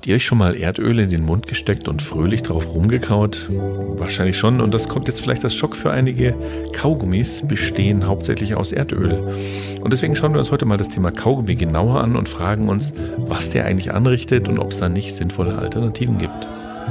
Habt ihr euch schon mal Erdöl in den Mund gesteckt und fröhlich drauf rumgekaut? Wahrscheinlich schon, und das kommt jetzt vielleicht als Schock für einige. Kaugummis bestehen hauptsächlich aus Erdöl. Und deswegen schauen wir uns heute mal das Thema Kaugummi genauer an und fragen uns, was der eigentlich anrichtet und ob es da nicht sinnvolle Alternativen gibt.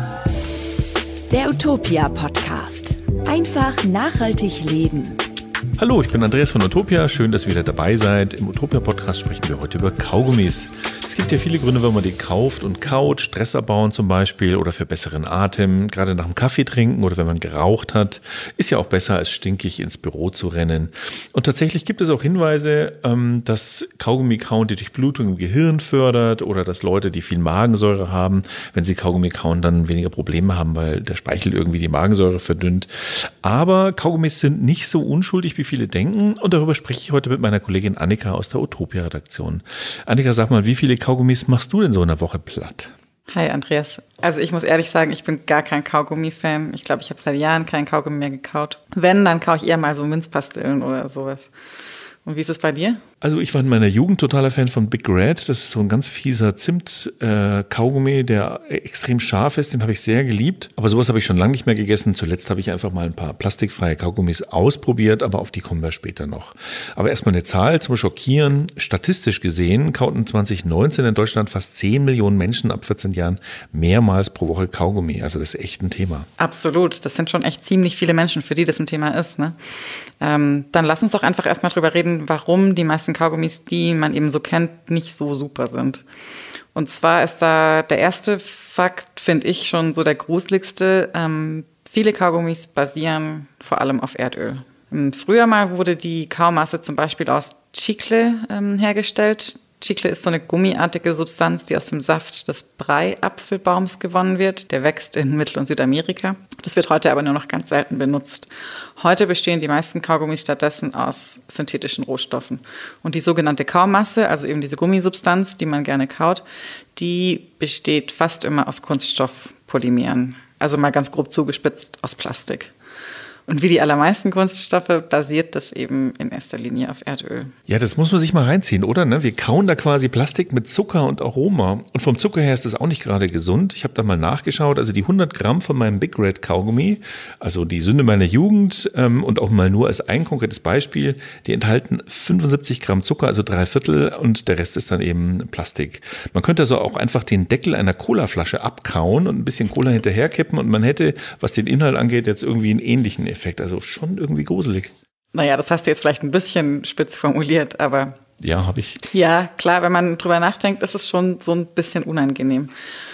Der Utopia Podcast. Einfach nachhaltig leben. Hallo, ich bin Andreas von Utopia. Schön, dass ihr wieder dabei seid. Im Utopia Podcast sprechen wir heute über Kaugummis. Es gibt ja viele Gründe, warum man die kauft und kaut. Stress abbauen zum Beispiel oder für besseren Atem. Gerade nach dem Kaffee trinken oder wenn man geraucht hat. Ist ja auch besser, als stinkig ins Büro zu rennen. Und tatsächlich gibt es auch Hinweise, dass Kaugummi kauen die Durchblutung im Gehirn fördert oder dass Leute, die viel Magensäure haben, wenn sie Kaugummi kauen, dann weniger Probleme haben, weil der Speichel irgendwie die Magensäure verdünnt. Aber Kaugummis sind nicht so unschuldig, wie viele denken. Und darüber spreche ich heute mit meiner Kollegin Annika aus der Utopia-Redaktion. Annika, sag mal, wie viele Kaugummis machst du denn so in der Woche platt? Hi Andreas. Also ich muss ehrlich sagen, ich bin gar kein Kaugummi-Fan. Ich glaube, ich habe seit Jahren keinen Kaugummi mehr gekaut. Wenn, dann kaue ich eher mal so Minzpastillen oder sowas. Und wie ist es bei dir? Also ich war in meiner Jugend totaler Fan von Big Red. Das ist so ein ganz fieser Zimt-Kaugummi, der extrem scharf ist. Den habe ich sehr geliebt. Aber sowas habe ich schon lange nicht mehr gegessen. Zuletzt habe ich einfach mal ein paar plastikfreie Kaugummis ausprobiert, aber auf die kommen wir später noch. Aber erstmal eine Zahl zum Schockieren. Statistisch gesehen kauten 2019 in Deutschland fast 10 Millionen Menschen ab 14 Jahren mehrmals pro Woche Kaugummi. Also das ist echt ein Thema. Absolut. Das sind schon echt ziemlich viele Menschen, für die das ein Thema ist. Ne? Dann lass uns doch einfach erstmal drüber reden, warum die meisten Kaugummis, die man eben so kennt, nicht so super sind. Und zwar ist da der erste Fakt, finde ich, schon so der gruseligste. Viele Kaugummis basieren vor allem auf Erdöl. Früher mal wurde die Kaumasse zum Beispiel aus Chicle hergestellt. Chicle ist so eine gummiartige Substanz, die aus dem Saft des Breiapfelbaums gewonnen wird. Der wächst in Mittel- und Südamerika. Das wird heute aber nur noch ganz selten benutzt. Heute bestehen die meisten Kaugummis stattdessen aus synthetischen Rohstoffen. Und die sogenannte Kaumasse, also eben diese Gummisubstanz, die man gerne kaut, die besteht fast immer aus Kunststoffpolymeren. Also mal ganz grob zugespitzt aus Plastik. Und wie die allermeisten Kunststoffe basiert das eben in erster Linie auf Erdöl. Ja, das muss man sich mal reinziehen, oder? Wir kauen da quasi Plastik mit Zucker und Aroma. Und vom Zucker her ist das auch nicht gerade gesund. Ich habe da mal nachgeschaut. Also die 100 Gramm von meinem Big Red Kaugummi, also die Sünde meiner Jugend und auch mal nur als ein konkretes Beispiel, die enthalten 75 Gramm Zucker, also 3/4, und der Rest ist dann eben Plastik. Man könnte also auch einfach den Deckel einer Colaflasche abkauen und ein bisschen Cola hinterherkippen und man hätte, was den Inhalt angeht, jetzt irgendwie einen ähnlichen Effekt. Also schon irgendwie gruselig. Naja, das hast du jetzt vielleicht ein bisschen spitz formuliert, aber... Ja, habe ich. Ja, klar, wenn man drüber nachdenkt, ist es schon so ein bisschen unangenehm.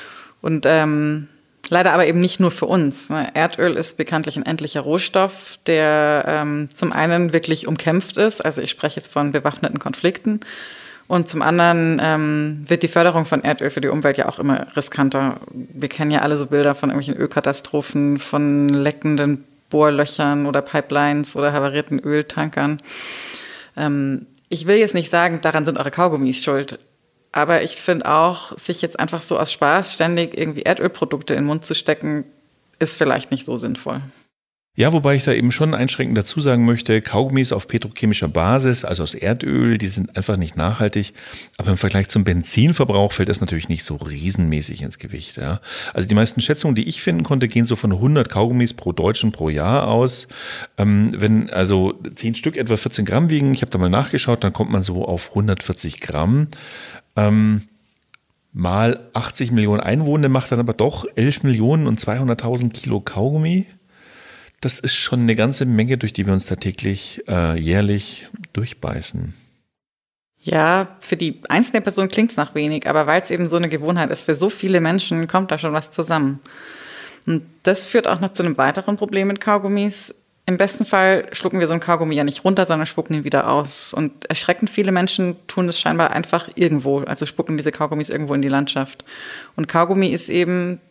Und leider aber eben nicht nur für uns. Erdöl ist bekanntlich ein endlicher Rohstoff, der zum einen wirklich umkämpft ist, also ich spreche jetzt von bewaffneten Konflikten, und zum anderen wird die Förderung von Erdöl für die Umwelt ja auch immer riskanter. Wir kennen ja alle so Bilder von irgendwelchen Ölkatastrophen, von leckenden Bohrlöchern oder Pipelines oder havarierten Öltankern. Ich will jetzt nicht sagen, daran sind eure Kaugummis schuld, aber ich finde auch, sich jetzt einfach so aus Spaß ständig irgendwie Erdölprodukte in den Mund zu stecken, ist vielleicht nicht so sinnvoll. Ja, wobei ich da eben schon einschränkend dazu sagen möchte, Kaugummis auf petrochemischer Basis, also aus Erdöl, die sind einfach nicht nachhaltig. Aber im Vergleich zum Benzinverbrauch fällt das natürlich nicht so riesenmäßig ins Gewicht. Ja. Also die meisten Schätzungen, die ich finden konnte, gehen so von 100 Kaugummis pro Deutschen pro Jahr aus. Wenn also 10 Stück etwa 14 Gramm wiegen, ich habe da mal nachgeschaut, dann kommt man so auf 140 Gramm. Mal 80 Millionen Einwohner macht dann aber doch 11 Millionen und 200.000 Kilo Kaugummi. Das ist schon eine ganze Menge, durch die wir uns da täglich, jährlich durchbeißen. Ja, für die einzelne Person klingt es nach wenig, aber weil es eben so eine Gewohnheit ist, für so viele Menschen kommt da schon was zusammen. Und das führt auch noch zu einem weiteren Problem mit Kaugummis. Im besten Fall schlucken wir so einen Kaugummi ja nicht runter, sondern spucken ihn wieder aus. Und erschreckend viele Menschen tun es scheinbar einfach irgendwo, also spucken diese Kaugummis irgendwo in die Landschaft. Und Kaugummi ist eben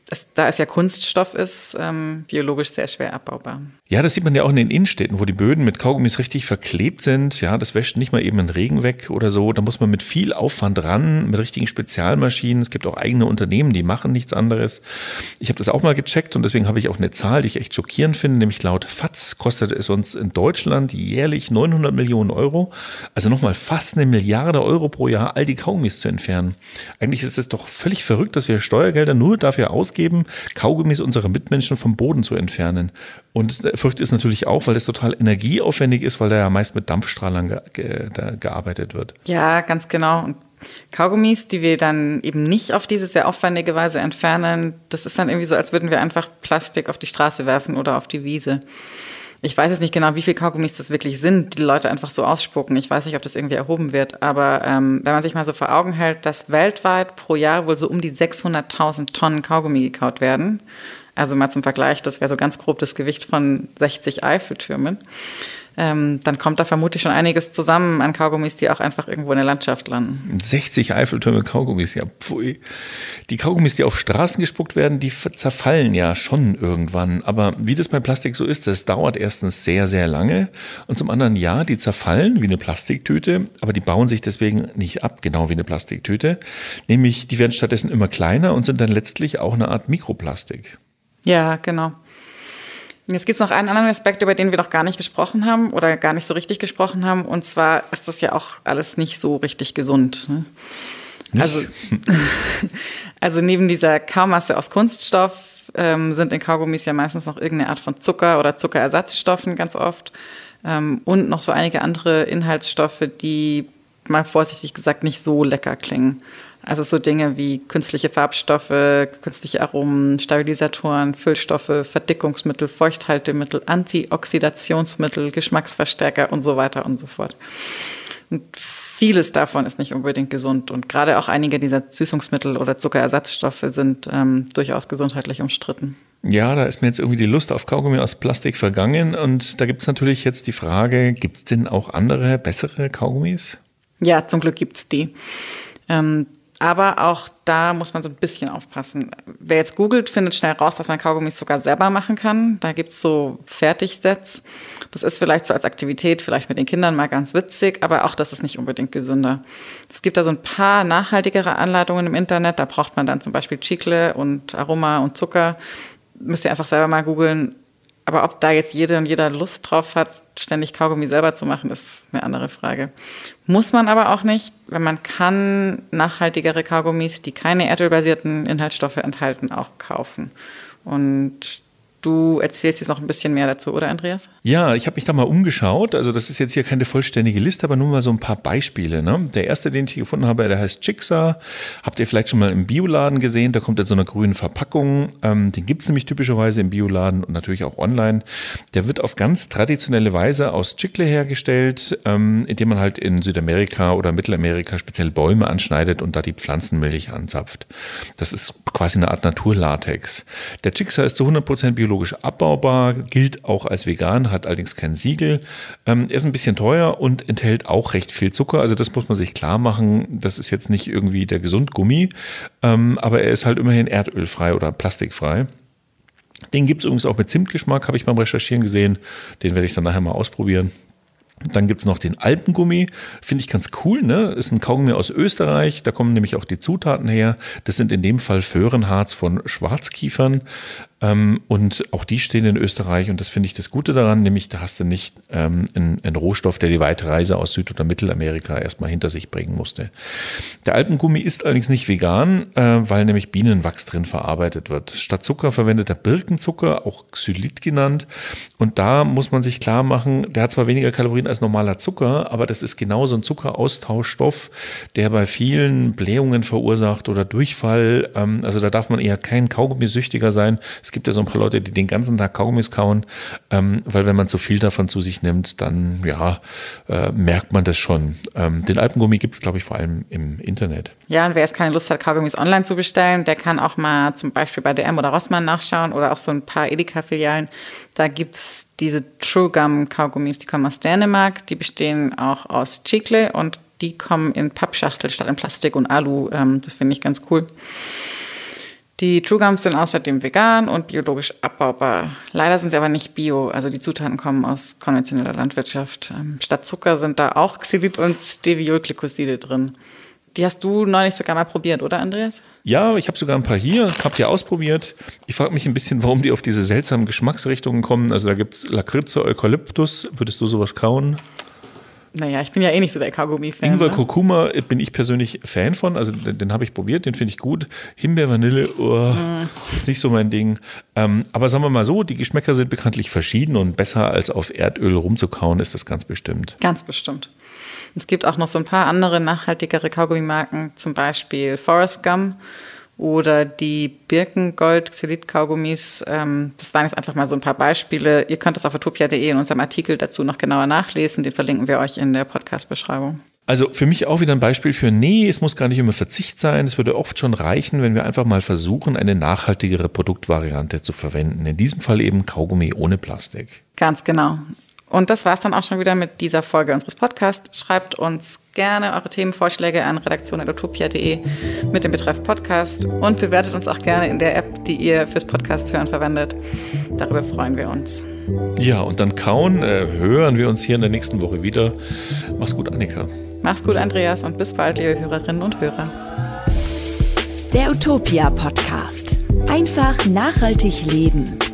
da es ja Kunststoff ist, biologisch sehr schwer abbaubar. Ja, das sieht man ja auch in den Innenstädten, wo die Böden mit Kaugummis richtig verklebt sind. Ja, das wäscht nicht mal eben einen Regen weg oder so. Da muss man mit viel Aufwand ran, mit richtigen Spezialmaschinen. Es gibt auch eigene Unternehmen, die machen nichts anderes. Ich habe das auch mal gecheckt und deswegen habe ich auch eine Zahl, die ich echt schockierend finde, nämlich laut FAZ kostet es uns in Deutschland jährlich 900 Millionen Euro, also nochmal fast 1 Milliarde Euro pro Jahr, all die Kaugummis zu entfernen. Eigentlich ist es doch völlig verrückt, dass wir Steuergelder nur dafür ausgeben, Kaugummis unserer Mitmenschen vom Boden zu entfernen. Und verrückt ist natürlich auch, weil das total energieaufwendig ist, weil da ja meist mit Dampfstrahlern gearbeitet wird. Ja, ganz genau. Und Kaugummis, die wir dann eben nicht auf diese sehr aufwendige Weise entfernen, das ist dann irgendwie so, als würden wir einfach Plastik auf die Straße werfen oder auf die Wiese. Ich weiß jetzt nicht genau, wie viele Kaugummis das wirklich sind, die Leute einfach so ausspucken. Ich weiß nicht, ob das irgendwie erhoben wird. Aber wenn man sich mal so vor Augen hält, dass weltweit pro Jahr wohl so um die 600.000 Tonnen Kaugummi gekaut werden. Also mal zum Vergleich, das wäre so ganz grob das Gewicht von 60 Eiffeltürmen. Dann kommt da vermutlich schon einiges zusammen an Kaugummis, die auch einfach irgendwo in der Landschaft landen. 60 Eiffeltürme Kaugummis, ja pfui. Die Kaugummis, die auf Straßen gespuckt werden, die zerfallen ja schon irgendwann. Aber wie das bei Plastik so ist, das dauert erstens sehr, sehr lange. Und zum anderen, ja, die zerfallen wie eine Plastiktüte, aber die bauen sich deswegen nicht ab, genau wie eine Plastiktüte. Nämlich, die werden stattdessen immer kleiner und sind dann letztlich auch eine Art Mikroplastik. Ja, genau. Jetzt gibt es noch einen anderen Aspekt, über den wir noch gar nicht gesprochen haben oder gar nicht so richtig gesprochen haben. Und zwar ist das ja auch alles nicht so richtig gesund. Ne? Also neben dieser Kaumasse aus Kunststoff sind in Kaugummis ja meistens noch irgendeine Art von Zucker oder Zuckerersatzstoffen ganz oft. Und noch so einige andere Inhaltsstoffe, die mal vorsichtig gesagt nicht so lecker klingen. Also so Dinge wie künstliche Farbstoffe, künstliche Aromen, Stabilisatoren, Füllstoffe, Verdickungsmittel, Feuchthaltemittel, Antioxidationsmittel, Geschmacksverstärker und so weiter und so fort. Und vieles davon ist nicht unbedingt gesund. Und gerade auch einige dieser Süßungsmittel oder Zuckerersatzstoffe sind durchaus gesundheitlich umstritten. Ja, da ist mir jetzt irgendwie die Lust auf Kaugummi aus Plastik vergangen. Und da gibt es natürlich jetzt die Frage, gibt es denn auch andere, bessere Kaugummis? Ja, zum Glück gibt es die. Aber auch da muss man so ein bisschen aufpassen. Wer jetzt googelt, findet schnell raus, dass man Kaugummis sogar selber machen kann. Da gibt es so Fertigsets. Das ist vielleicht so als Aktivität, vielleicht mit den Kindern mal ganz witzig, aber auch das ist nicht unbedingt gesünder. Es gibt da so ein paar nachhaltigere Anleitungen im Internet. Da braucht man dann zum Beispiel Chicle und Aroma und Zucker. Müsst ihr einfach selber mal googeln. Aber ob da jetzt jede und jeder Lust drauf hat, ständig Kaugummi selber zu machen, ist eine andere Frage. Muss man aber auch nicht, weil man kann nachhaltigere Kaugummis, die keine erdölbasierten Inhaltsstoffe enthalten, auch kaufen. Und du erzählst jetzt noch ein bisschen mehr dazu, oder Andreas? Ja, ich habe mich da mal umgeschaut. Also das ist jetzt hier keine vollständige Liste, aber nur mal so ein paar Beispiele. Ne? Der erste, den ich hier gefunden habe, der heißt Chixa. Habt ihr vielleicht schon mal im Bioladen gesehen? Der kommt in so einer grünen Verpackung. Den gibt es nämlich typischerweise im Bioladen und natürlich auch online. Der wird auf ganz traditionelle Weise aus Chicle hergestellt, indem man halt in Südamerika oder Mittelamerika speziell Bäume anschneidet und da die Pflanzenmilch anzapft. Das ist quasi eine Art Naturlatex. Der Chixa ist zu 100% biologisch abbaubar, gilt auch als vegan, hat allerdings kein Siegel. Er ist ein bisschen teuer und enthält auch recht viel Zucker. Also das muss man sich klar machen. Das ist jetzt nicht irgendwie der Gesundgummi, aber er ist halt immerhin erdölfrei oder plastikfrei. Den gibt es übrigens auch mit Zimtgeschmack, habe ich beim Recherchieren gesehen. Den werde ich dann nachher mal ausprobieren. Dann gibt es noch den Alpengummi, finde ich ganz cool, ne? Ist ein Kaugummi aus Österreich, da kommen nämlich auch die Zutaten her. Das sind in dem Fall Föhrenharz von Schwarzkiefern und auch die stehen in Österreich und das finde ich das Gute daran, nämlich da hast du nicht einen Rohstoff, der die weite Reise aus Süd- oder Mittelamerika erstmal hinter sich bringen musste. Der Alpengummi ist allerdings nicht vegan, weil nämlich Bienenwachs drin verarbeitet wird. Statt Zucker verwendet er Birkenzucker, auch Xylit genannt und da muss man sich klar machen, der hat zwar weniger Kalorien als normaler Zucker, aber das ist genau so ein Zuckeraustauschstoff, der bei vielen Blähungen verursacht oder Durchfall. Also da darf man eher kein Kaugummisüchtiger sein. Es gibt ja so ein paar Leute, die den ganzen Tag Kaugummis kauen, weil wenn man zu viel davon zu sich nimmt, dann ja, merkt man das schon. Den Alpengummi gibt es, glaube ich, vor allem im Internet. Ja, und wer jetzt keine Lust hat, Kaugummis online zu bestellen, der kann auch mal zum Beispiel bei DM oder Rossmann nachschauen oder auch so ein paar Edeka-Filialen. Da gibt es diese True Gum Kaugummis, die kommen aus Dänemark, die bestehen auch aus Chicle und die kommen in Pappschachtel statt in Plastik und Alu. Das finde ich ganz cool. Die True Gums sind außerdem vegan und biologisch abbaubar. Leider sind sie aber nicht bio, also die Zutaten kommen aus konventioneller Landwirtschaft. Statt Zucker sind da auch Xylit und Steviolglykoside drin. Die hast du neulich sogar mal probiert, oder Andreas? Ja, ich habe sogar ein paar hier, habe die ausprobiert. Ich frage mich ein bisschen, warum die auf diese seltsamen Geschmacksrichtungen kommen. Also da gibt es Lakritze, Eukalyptus. Würdest du sowas kauen? Naja, ich bin ja eh nicht so der Kaugummi-Fan. Ingwer, Kurkuma bin ich persönlich Fan von. Also den habe ich probiert, den finde ich gut. Himbeer, Vanille, ist nicht so mein Ding. Aber sagen wir mal so, die Geschmäcker sind bekanntlich verschieden und besser als auf Erdöl rumzukauen ist das ganz bestimmt. Ganz bestimmt. Es gibt auch noch so ein paar andere nachhaltigere Kaugummimarken, zum Beispiel Forest Gum oder die Birkengold-Xylit-Kaugummis. Das waren jetzt einfach mal so ein paar Beispiele. Ihr könnt das auf utopia.de in unserem Artikel dazu noch genauer nachlesen. Den verlinken wir euch in der Podcast-Beschreibung. Also für mich auch wieder ein Beispiel für, es muss gar nicht immer Verzicht sein. Es würde oft schon reichen, wenn wir einfach mal versuchen, eine nachhaltigere Produktvariante zu verwenden. In diesem Fall eben Kaugummi ohne Plastik. Ganz genau. Und das war es dann auch schon wieder mit dieser Folge unseres Podcasts. Schreibt uns gerne eure Themenvorschläge an redaktion@utopia.de mit dem Betreff Podcast und bewertet uns auch gerne in der App, die ihr fürs Podcast hören verwendet. Darüber freuen wir uns. Ja, und dann kauen, hören wir uns hier in der nächsten Woche wieder. Mach's gut, Annika. Mach's gut, Andreas, und bis bald, liebe Hörerinnen und Hörer. Der Utopia Podcast. Einfach nachhaltig leben.